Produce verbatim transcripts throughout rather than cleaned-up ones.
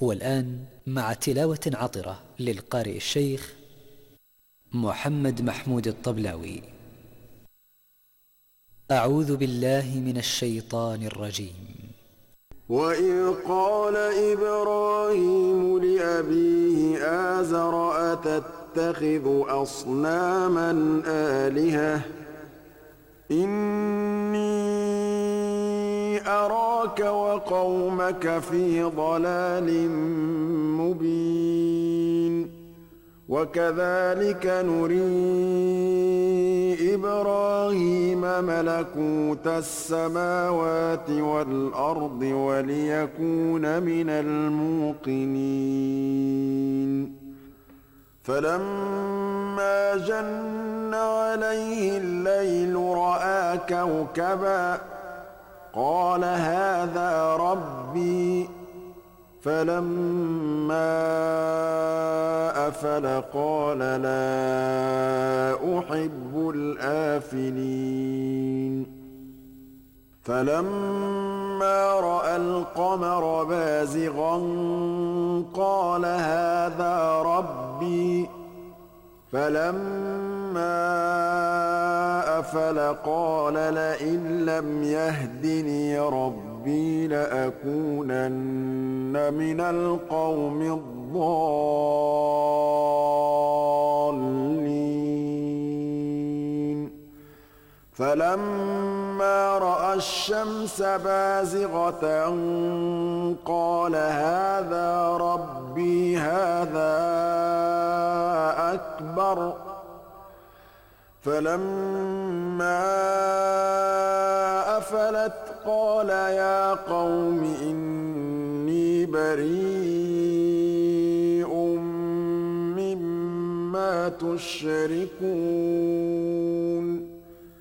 والآن مع تلاوة عطرة للقارئ الشيخ محمد محمود الطبلاوي. أعوذ بالله من الشيطان الرجيم. وإذ قال إبراهيم لأبيه آزر أتتخذ أصناما آلهة إني أراك وقومك في ضلال مبين وكذلك نري إبراهيم ملكوت السماوات والأرض وليكون من الموقنين فلما جن عليه الليل رأى كوكبا قال هذا ربي فلما أفل قال لا أحب الآفلين فلما رأى القمر بازغا قال هذا ربي فلما أفل قال لئن لم يهدني ربي لأكونن من القوم الضالين فلما رأى الشمس بازغة قال هذا ربي هذا أكبر فلما أفلت قال يا قوم إني بريء مما تشركون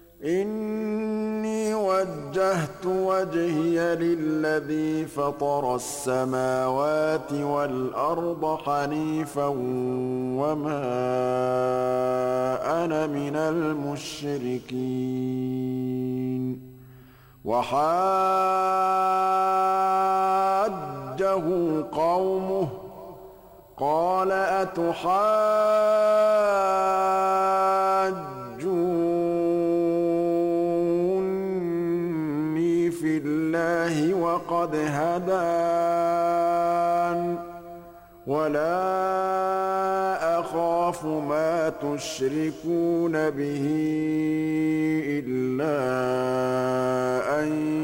إني وجهت وجهي للذي فطر السماوات والأرض حنيفا وما أنا من المشركين وحاجه قومه قال أتحاجوني في الله وقد هدان ولا أخاف ما تشركون به إلا أن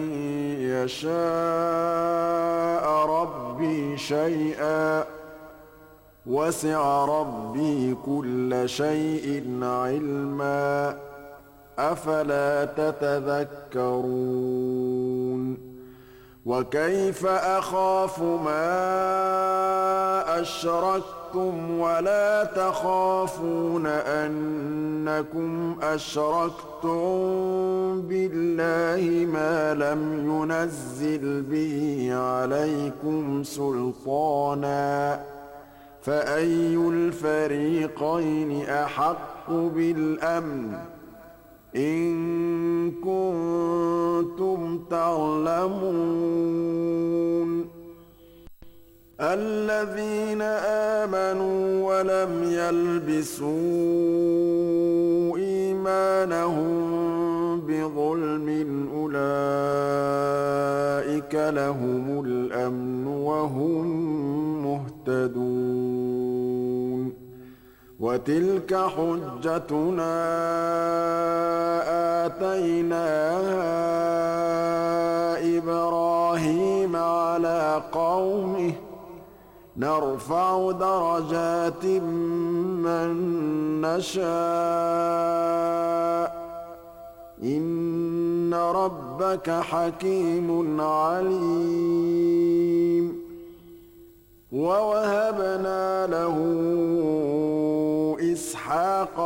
يشاء ربي شيئا وسع ربي كل شيء علما أفلا تتذكرون وكيف أخاف ما أشركتم ولا تخافون أنكم أشركتم بالله ما لم ينزل به عليكم سلطانا فأي الفريقين أحق بالأمن إن كنتم تعلمون الذين آمنوا ولم يلبسوا إيمانهم بظلم أولئك لهم الأمن وهم مهتدون وتلك حجتنا آتيناها إبراهيم على قومه نرفع درجات من نشاء إن ربك حكيم عليم ووهبنا له إسحاق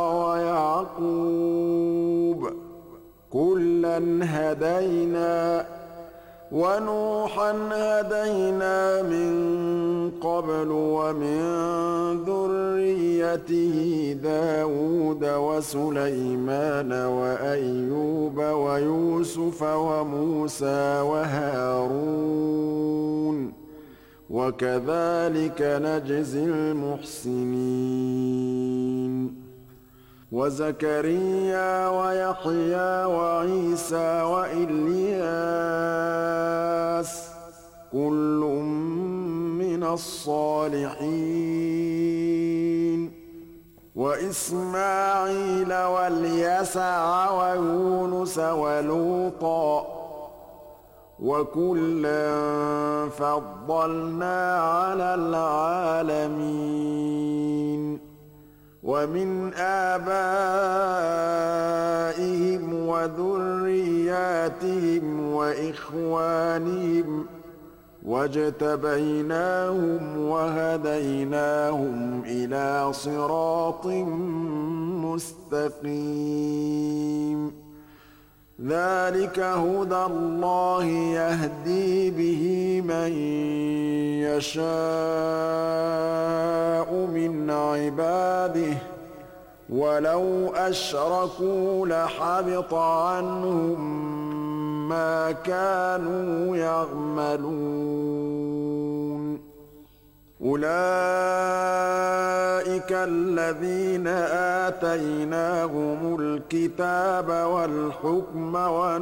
ويعقوب كلا هدينا ونوحا هدينا من قبل ومن ذريته داود وسليمان وأيوب ويوسف وموسى وهارون وكذلك نجزي المحسنين وزكريا ويحيى وعيسى وإلياس كل من الصالحين وإسماعيل واليسع ويونس ولوطا وكلا فضلنا على العالمين ومن آبائهم وذرياتهم وإخوانهم واجتبيناهم وهديناهم إلى صراط مستقيم ذلك هدى الله يهدي به من يشاء من عباده ولو أشركوا لحبط عنهم ما كانوا يعملون أولئك الذين آتيناهم الكتاب والحكم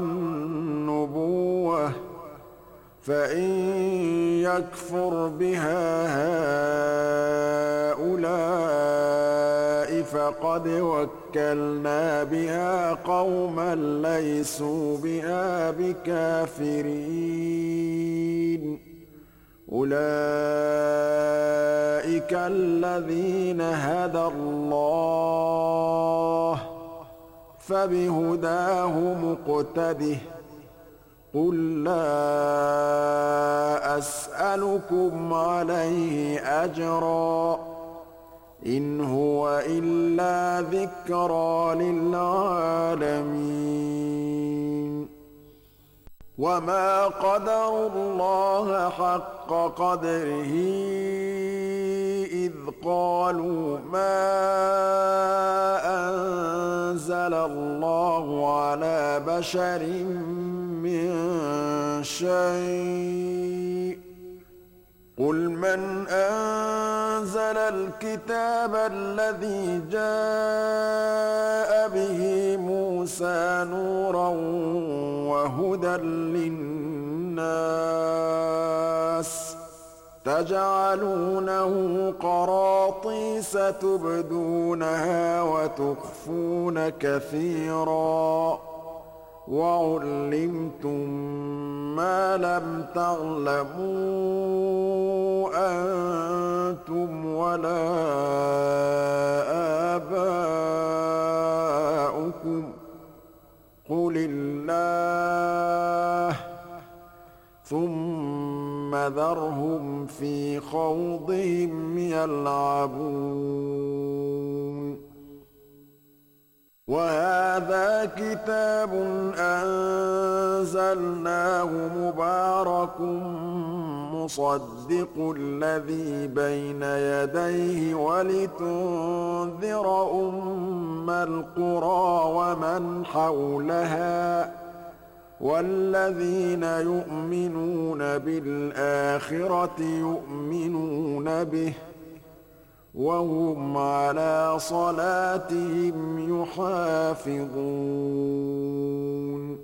والنبوة فإن يكفر بها هؤلاء فقد وكلنا بها قوما ليسوا بها بكافرين أولئك الذين هدى الله فبهداه مقتده قل لا أسألكم عليه أجرا إن هو إلا ذكرى للعالمين وما قدروا الله حق قدره إذ قالوا ما أنزل الله على بشر من شيء قل من أنزل الكتاب الذي جاء به موسى نورا وهدى للناس تجعلونه قراطيس تبدونها وتخفون كثيرا وعلمتم ما لم تعلموا أنتم ولا آباؤكم قل الله ثم ذرهم في خوضهم يلعبون وهذا كتاب أنزلناه مبارك مصدق الذي بين يديه ولتنذر أم القرى ومن حولها والذين يؤمنون بالآخرة يؤمنون به وهم على صلاتهم يحافظون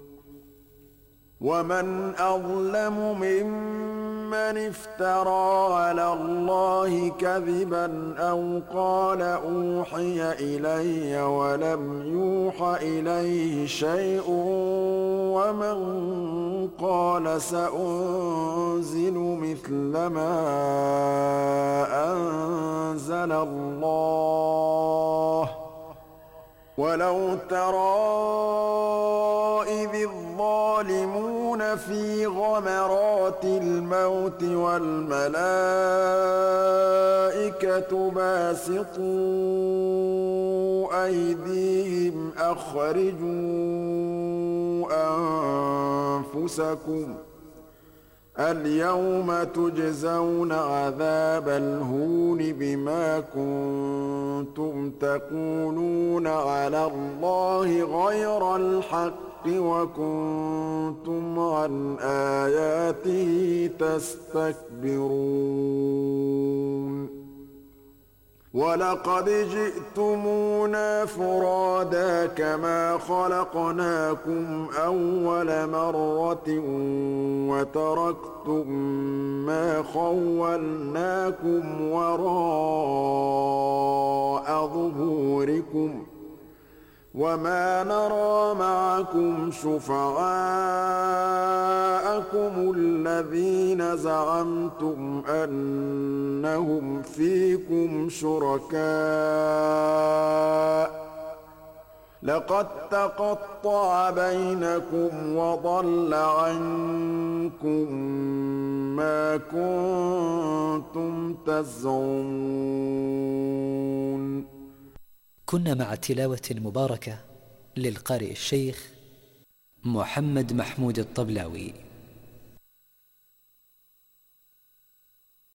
ومن أظلم ممن افترى على الله كذبا أو قال أوحي إلي ولم يوح إليه شيء ومن قال سأنزل مثل ما أنزل الله ولو ترى إذ الظالمون في غمرات الموت والملائكة باسطوا أيديهم أخرجوا أنفسكم اليوم تجزون عذاب الهون بما كنتم تقولون على الله غير الحق وكنتم عن آياته تستكبرون ولقد جئتمونا فرادا كما خلقناكم أول مرة وتركتم ما خولناكم وراء ظهوركم وما نرى معكم شفعاءكم الذين زعمتم أنهم فيكم شركاء لقد تقطع بينكم وضل عنكم ما كنتم تزعمون. كنا مع تلاوة مباركة للقارئ الشيخ محمد محمود الطبلاوي.